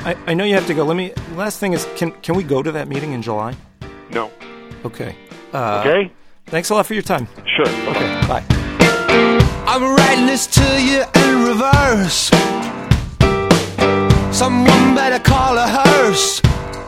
I know you have to go. Last thing is, can we go to that meeting in July? No. Okay. Okay? Thanks a lot for your time. Sure. Okay, bye. I'm writing this to you in reverse. Someone better call a hearse.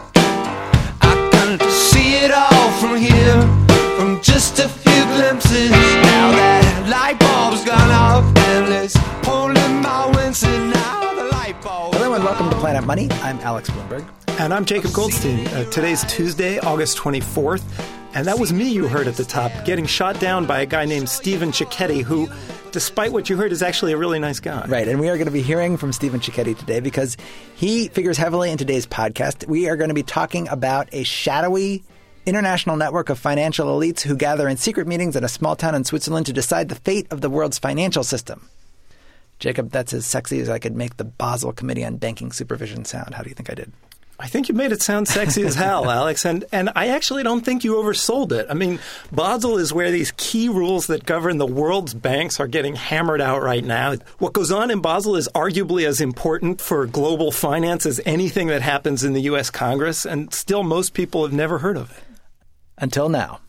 I can see it all from here, from just a few glimpses. Now that light bulb's gone off and it's pulling my Winston now. The light bulb. Hello and welcome to Planet Money. I'm Alex Bloomberg. And I'm Jacob Goldstein. Today's Tuesday, August 24th. And that was me you heard at the top, getting shot down by a guy named Stephen Cicchetti, who, despite what you heard, is actually a really nice guy. Right, and we are going to be hearing from Stephen Cicchetti today because he figures heavily in today's podcast. We are going to be talking about a shadowy international network of financial elites who gather in secret meetings in a small town in Switzerland to decide the fate of the world's financial system. Jacob, that's as sexy as I could make the Basel Committee on Banking Supervision sound. How do you think I did? I think you made it sound sexy as hell, Alex, and I actually don't think you oversold it. I mean, Basel is where these key rules that govern the world's banks are getting hammered out right now. What goes on in Basel is arguably as important for global finance as anything that happens in the U.S. Congress, and still most people have never heard of it. Until now.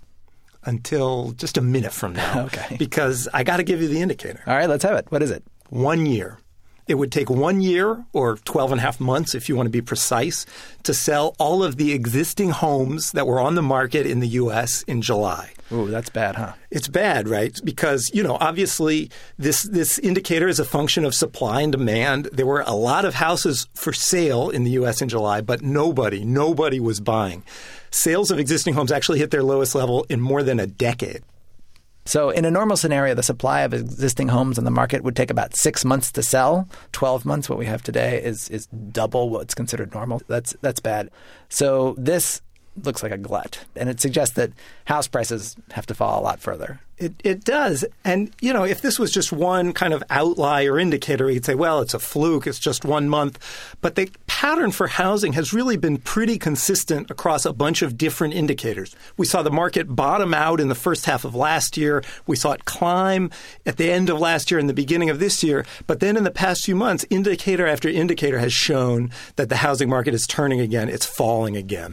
Until just a minute from now. Okay. Because I got to give you the indicator. All right, let's have it. What is it? 1 year. It would take 1 year, or 12 and a half months if you want to be precise, to sell all of the existing homes that were on the market in the U.S. in July. Ooh, that's bad, huh? It's bad, right? Because, obviously this indicator is a function of supply and demand. There were a lot of houses for sale in the U.S. in July, but nobody was buying. Sales of existing homes actually hit their lowest level in more than a decade. So in a normal scenario, the supply of existing homes on the market would take about 6 months to sell. 12 months, what we have today, is double what's considered normal. That's bad. So this looks like a glut. And it suggests that house prices have to fall a lot further. It does. And, if this was just one kind of outlier indicator, you'd say, well, it's a fluke. It's just 1 month. But the pattern for housing has really been pretty consistent across a bunch of different indicators. We saw the market bottom out in the first half of last year. We saw it climb at the end of last year and the beginning of this year. But then in the past few months, indicator after indicator has shown that the housing market is turning again. It's falling again.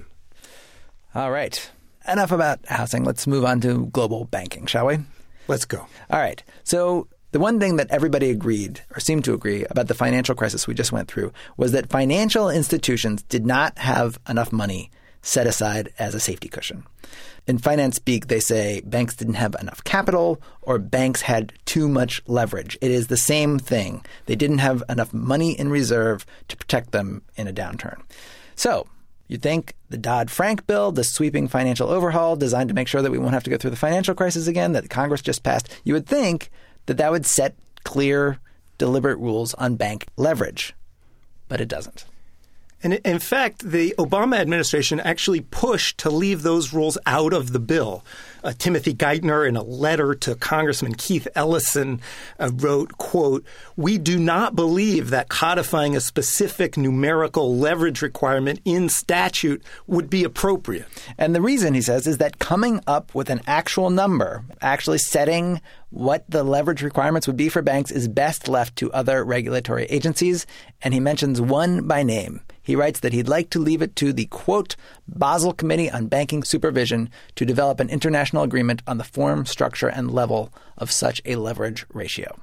All right. Enough about housing. Let's move on to global banking, shall we? Let's go. All right. So the one thing that everybody agreed or seemed to agree about the financial crisis we just went through was that financial institutions did not have enough money set aside as a safety cushion. In finance speak, they say banks didn't have enough capital or banks had too much leverage. It is the same thing. They didn't have enough money in reserve to protect them in a downturn. So you'd think the Dodd-Frank bill, the sweeping financial overhaul designed to make sure that we won't have to go through the financial crisis again that Congress just passed, you would think that would set clear, deliberate rules on bank leverage. But it doesn't. And in fact, the Obama administration actually pushed to leave those rules out of the bill. Timothy Geithner, in a letter to Congressman Keith Ellison, wrote, quote, "We do not believe that codifying a specific numerical leverage requirement in statute would be appropriate." And the reason, he says, is that coming up with an actual number, actually setting what the leverage requirements would be for banks, is best left to other regulatory agencies. And he mentions one by name. He writes that he'd like to leave it to the, quote, Basel Committee on Banking Supervision to develop an international agreement on the form, structure, and level of such a leverage ratio.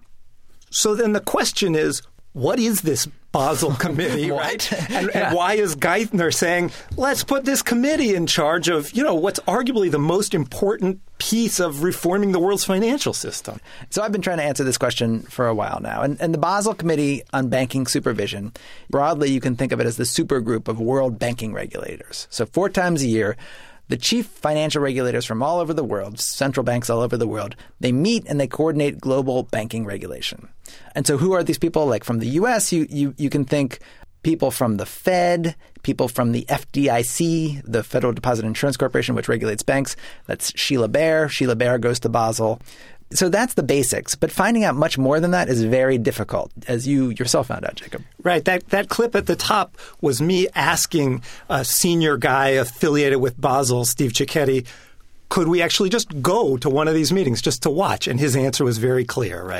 So then the question is, what is this Basel Committee, right? And why is Geithner saying, let's put this committee in charge of, what's arguably the most important piece of reforming the world's financial system? So I've been trying to answer this question for a while now. And the Basel Committee on Banking Supervision, broadly you can think of it as the supergroup of world banking regulators. So 4 times a year, the chief financial regulators from all over the world, central banks all over the world, they meet and they coordinate global banking regulation. And so who are these people? Like from the U.S., you can think people from the Fed, people from the FDIC, the Federal Deposit Insurance Corporation, which regulates banks. That's Sheila Bair. Sheila Bair goes to Basel. So that's the basics. But finding out much more than that is very difficult, as you yourself found out, Jacob. Right. That clip at the top was me asking a senior guy affiliated with Basel, Steve Cicchetti, could we actually just go to one of these meetings just to watch? And his answer was very clear, right?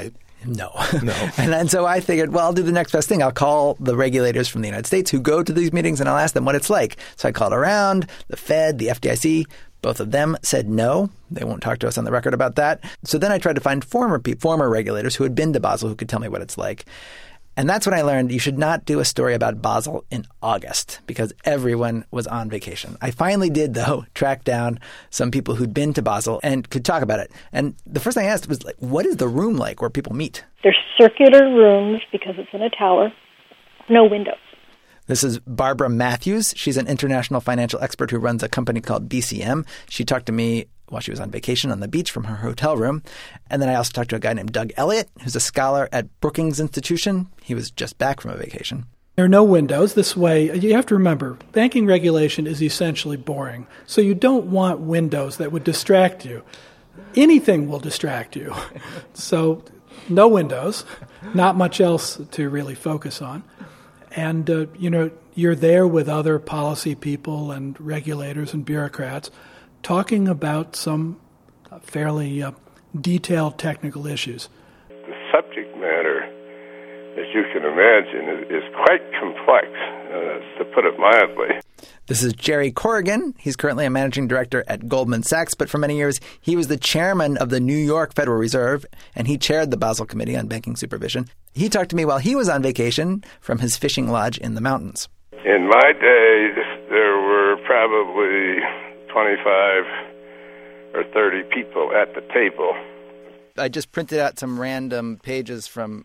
No. No. And so I figured, well, I'll do the next best thing. I'll call the regulators from the United States who go to these meetings, and I'll ask them what it's like. So I called around, the Fed, the FDIC. Both of them said no. They won't talk to us on the record about that. So then I tried to find former regulators who had been to Basel who could tell me what it's like. And that's when I learned you should not do a story about Basel in August because everyone was on vacation. I finally did, though, track down some people who'd been to Basel and could talk about it. And the first thing I asked was, like, what is the room like where people meet? They're circular rooms because it's in a tower, no windows. This is Barbara Matthews. She's an international financial expert who runs a company called BCM. She talked to me while she was on vacation on the beach from her hotel room. And then I also talked to a guy named Doug Elliott, who's a scholar at Brookings Institution. He was just back from a vacation. There are no windows. This way, you have to remember, banking regulation is essentially boring. So you don't want windows that would distract you. Anything will distract you. So no windows, not much else to really focus on. And, you're there with other policy people and regulators and bureaucrats talking about some fairly detailed technical issues. The subject matter, as you can imagine, is quite complex, to put it mildly. This is Jerry Corrigan. He's currently a managing director at Goldman Sachs, but for many years he was the chairman of the New York Federal Reserve, and he chaired the Basel Committee on Banking Supervision. He talked to me while he was on vacation from his fishing lodge in the mountains. In my days, there were probably 25 or 30 people at the table. I just printed out some random pages from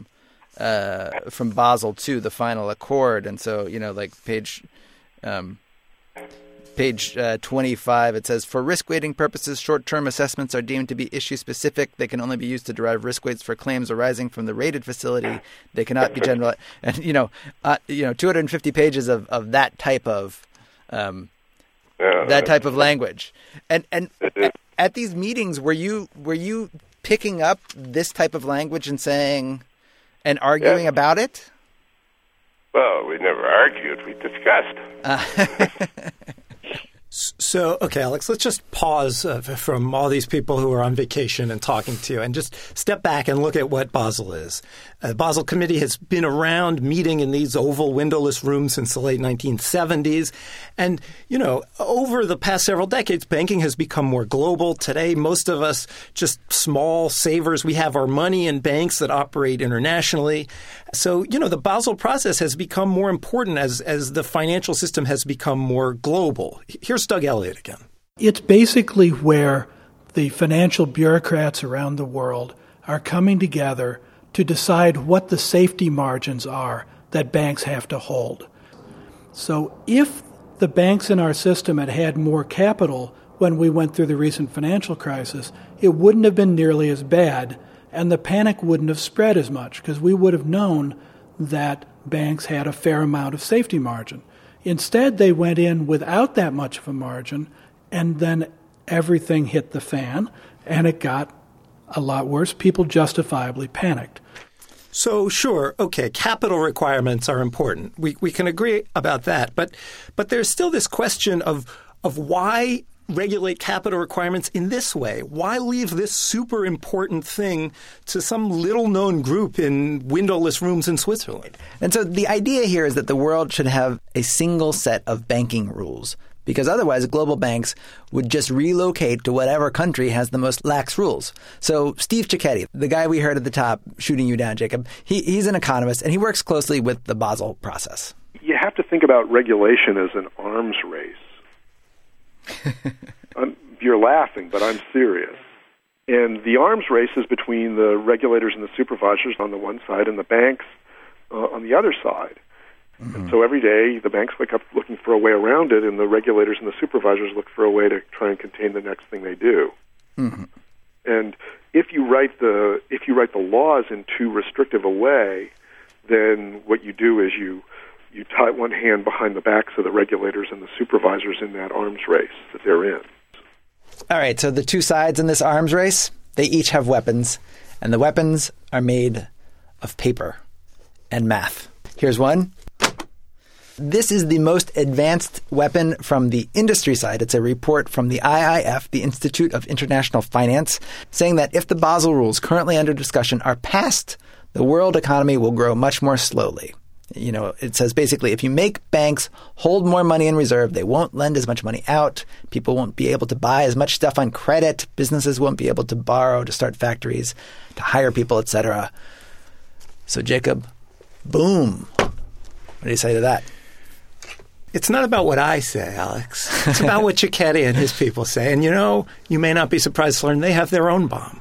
Basel II, the final accord, and so like page 25, it says, for risk weighting purposes, short-term assessments are deemed to be issue-specific. They can only be used to derive risk weights for claims arising from the rated facility. They cannot be general. And 250 pages of that type of language. And at these meetings, were you picking up this type of language and saying and arguing about it? Well, we never argued. We discussed. So, okay, Alex, let's just pause from all these people who are on vacation and talking to you and just step back and look at what Basel is. The Basel Committee has been around meeting in these oval windowless rooms since the late 1970s. And, over the past several decades, banking has become more global. Today, most of us just small savers. We have our money in banks that operate internationally. So, the Basel process has become more important as the financial system has become more global. Here's Doug Elliott again. It's basically where the financial bureaucrats around the world are coming together to decide what the safety margins are that banks have to hold. So if the banks in our system had had more capital when we went through the recent financial crisis, it wouldn't have been nearly as bad, and the panic wouldn't have spread as much because we would have known that banks had a fair amount of safety margin. Instead, they went in without that much of a margin, and then everything hit the fan, and it got a lot worse. People justifiably panicked. So, sure, okay, capital requirements are important. We can agree about that. But there's still this question of why regulate capital requirements in this way? Why leave this super important thing to some little-known group in windowless rooms in Switzerland? And so the idea here is that the world should have a single set of banking rules, because otherwise global banks would just relocate to whatever country has the most lax rules. So Steve Cicchetti, the guy we heard at the top shooting you down, Jacob, he's an economist, and he works closely with the Basel process. You have to think about regulation as an arms race. You're laughing, but I'm serious. And the arms race is between the regulators and the supervisors on the one side and the banks on the other side. Mm-hmm. And so every day the banks wake up looking for a way around it, and the regulators and the supervisors look for a way to try and contain the next thing they do. Mm-hmm. And if you write the laws in too restrictive a way, then what you do is you tie one hand behind the backs of the regulators and the supervisors in that arms race that they're in. All right, so the two sides in this arms race, they each have weapons, and the weapons are made of paper and math. Here's one. This is the most advanced weapon from the industry side. It's a report from the IIF, the Institute of International Finance, saying that if the Basel rules currently under discussion are passed, the world economy will grow much more slowly. You know, it says basically if you make banks hold more money in reserve, they won't lend as much money out. People won't be able to buy as much stuff on credit. Businesses won't be able to borrow to start factories, to hire people, etc. So, Jacob, boom. What do you say to that? It's not about what I say, Alex. It's about what Cicchetti and his people say. And, you know, you may not be surprised to learn they have their own bomb.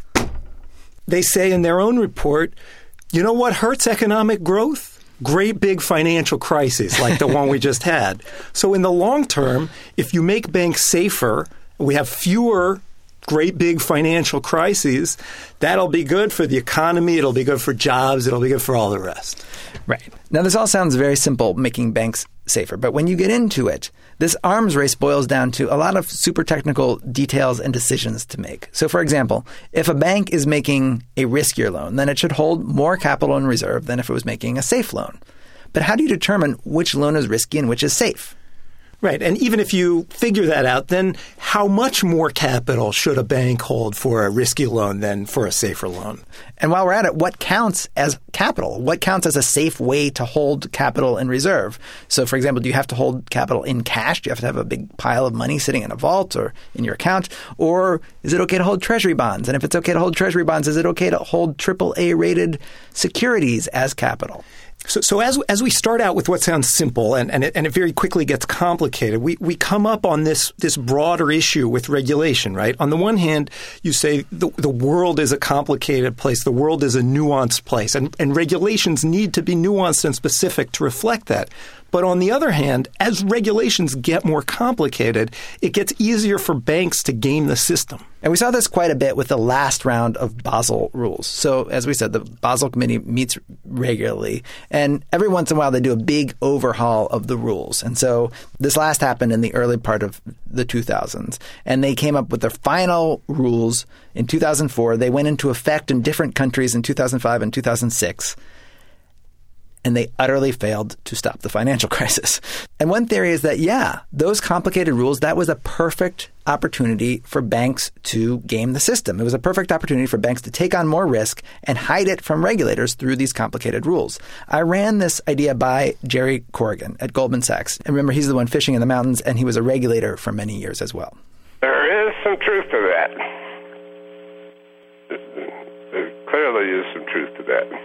They say in their own report, you know what hurts economic growth? Great big financial crises like the one we just had. So in the long term, if you make banks safer, we have fewer great big financial crises, that'll be good for the economy, it'll be good for jobs, it'll be good for all the rest. Right. Now, this all sounds very simple, making banks safer. But when you get into it, this arms race boils down to a lot of super technical details and decisions to make. So, for example, if a bank is making a riskier loan, then it should hold more capital in reserve than if it was making a safe loan. But how do you determine which loan is risky and which is safe? Right. And even if you figure that out, then how much more capital should a bank hold for a risky loan than for a safer loan? And while we're at it, what counts as capital? What counts as a safe way to hold capital in reserve? So, for example, do you have to hold capital in cash? Do you have to have a big pile of money sitting in a vault or in your account? Or is it okay to hold treasury bonds? And if it's okay to hold treasury bonds, is it okay to hold AAA-rated securities as capital? So as we start out with what sounds simple and it very quickly gets complicated, we come up on this broader issue with regulation, right? On the one hand, you say the world is a complicated place. The world is a nuanced place. And regulations need to be nuanced and specific to reflect that. But on the other hand, as regulations get more complicated, it gets easier for banks to game the system. And we saw this quite a bit with the last round of Basel rules. So, as we said, the Basel Committee meets regularly, and every once in a while they do a big overhaul of the rules. And so this last happened in the early part of the 2000s, and they came up with their final rules in 2004. They went into effect in different countries in 2005 and 2006. And they utterly failed to stop the financial crisis. And one theory is that, yeah, those complicated rules, that was a perfect opportunity for banks to game the system. It was a perfect opportunity for banks to take on more risk and hide it from regulators through these complicated rules. I ran this idea by Jerry Corrigan at Goldman Sachs. And remember, he's the one fishing in the mountains, and he was a regulator for many years as well. There is some truth to that. There clearly is some truth to that.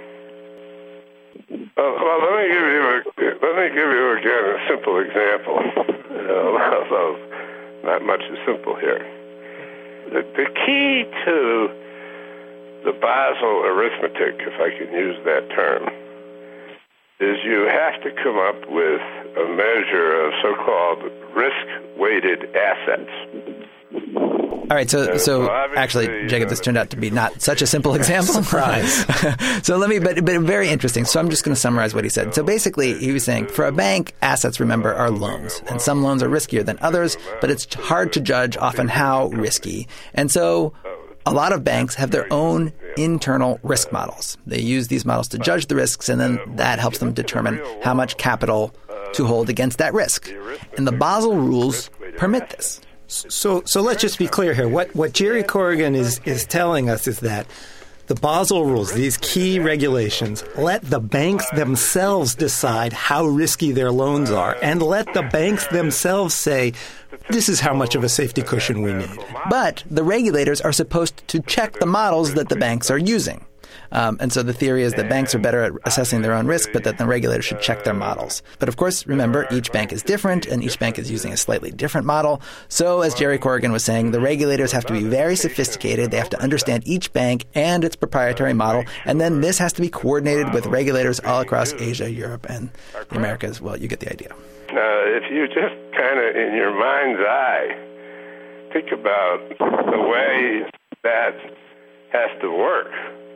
Well, let me give you again a simple example. Although not much is simple here. The key to the Basel arithmetic, if I can use that term, is you have to come up with a measure of so-called risk-weighted assets. All right, so actually, Jacob, this turned out to be not such a simple example. Surprise. So but very interesting. So I'm just going to summarize what he said. So basically, he was saying, for a bank, assets, remember, are loans. And some loans are riskier than others, but it's hard to judge often how risky. And so a lot of banks have their own internal risk models. They use these models to judge the risks, and then that helps them determine how much capital to hold against that risk. And the Basel rules permit this. So let's just be clear here. What Jerry Corrigan is telling us is that the Basel rules, these key regulations, let the banks themselves decide how risky their loans are, and let the banks themselves say, this is how much of a safety cushion we need. But the regulators are supposed to check the models that the banks are using. And so the theory is that banks are better at assessing their own risk, but that the regulators should check their models. But of course, remember, each bank is different, and each bank is using a slightly different model. So as Jerry Corrigan was saying, the regulators have to be very sophisticated. They have to understand each bank and its proprietary model. And then this has to be coordinated with regulators all across Asia, Europe, and the Americas. Well, you get the idea. If you just kind of, in your mind's eye, think about the way that has to work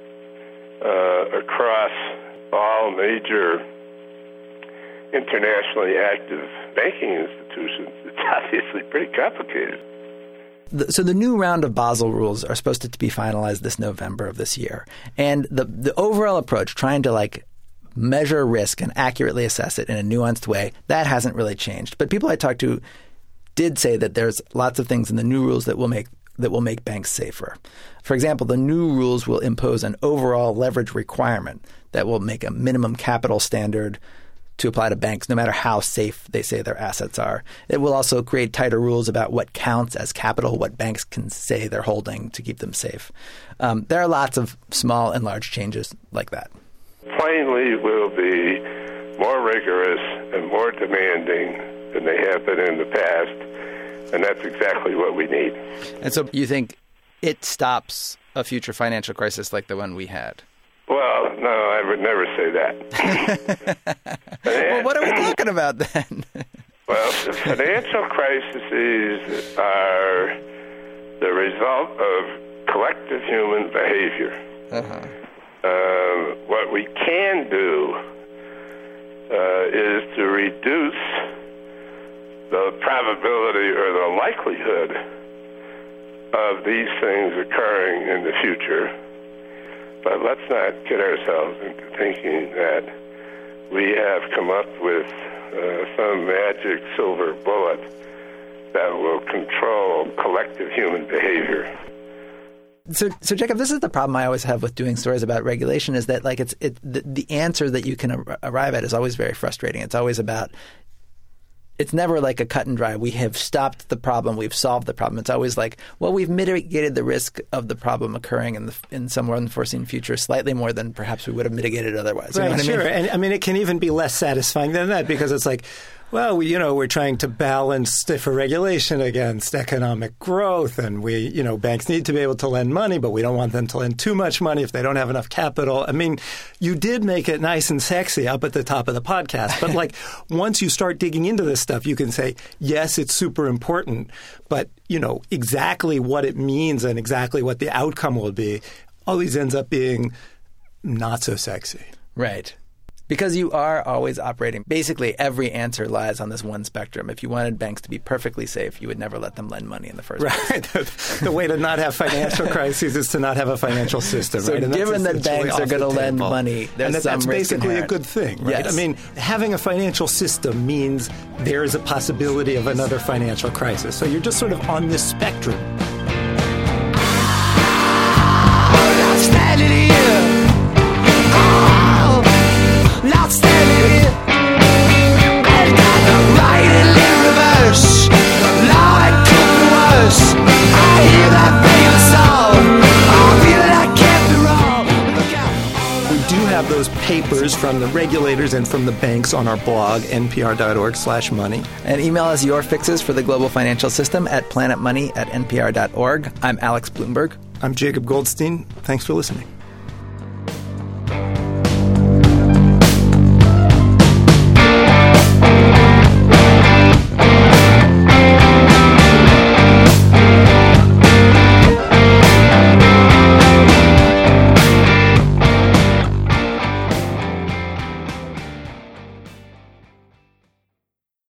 across all major internationally active banking institutions, it's obviously pretty complicated. So the new round of Basel rules are supposed to be finalized this November of this year. And the overall approach, trying to measure risk and accurately assess it in a nuanced way, that hasn't really changed. But people I talked to did say that there's lots of things in the new rules that will make banks safer. For example, the new rules will impose an overall leverage requirement that will make a minimum capital standard to apply to banks no matter how safe they say their assets are. It will also create tighter rules about what counts as capital, what banks can say they're holding to keep them safe. There are lots of small and large changes like that. Plainly will be more rigorous and more demanding than they have been in the past, and that's exactly what we need. And so you think it stops a future financial crisis like the one we had? Well, no, I would never say that. Well, what are we talking about then? Well, the financial crises are the result of collective human behavior. What we can do is to reduce the probability or the likelihood of these things occurring in the future. But let's not get ourselves into thinking that we have come up with some magic silver bullet that will control collective human behavior. So Jacob, this is the problem I always have with doing stories about regulation is that like the answer that you can arrive at is always very frustrating. It's always about it's never like a cut and dry. We have stopped the problem. We've solved the problem. It's always like, well, we've mitigated the risk of the problem occurring in some unforeseen future slightly more than perhaps we would have mitigated otherwise. Right, you know what sure. I mean? And I mean, it can even be less satisfying than that because it's like, well, we're trying to balance stiffer regulation against economic growth, and banks need to be able to lend money, but we don't want them to lend too much money if they don't have enough capital. I mean, you did make it nice and sexy up at the top of the podcast, but like once you start digging into this stuff, you can say, yes, it's super important, but exactly what it means and exactly what the outcome will be always ends up being not so sexy. Right. Because you are always operating. Basically, every answer lies on this one spectrum. If you wanted banks to be perfectly safe, you would never let them lend money in the first place. Right. The way to not have financial crises is to not have a financial system. So right? And given that banks are going to lend money, there's some that's risk basically inherent. a good thing, right? Yes. I mean, having a financial system means there is a possibility of another financial crisis. So you're just sort of on this spectrum. Not standing here. Not standing here. I've got the right and in reverse. Now it could be worse. I hear that famous song. I feel I can't be wrong. We do have those papers from the regulators and from the banks on our blog, npr.org/money. And email us your fixes for the global financial system at planetmoney@npr.org. I'm Alex Bloomberg. I'm Jacob Goldstein. Thanks for listening.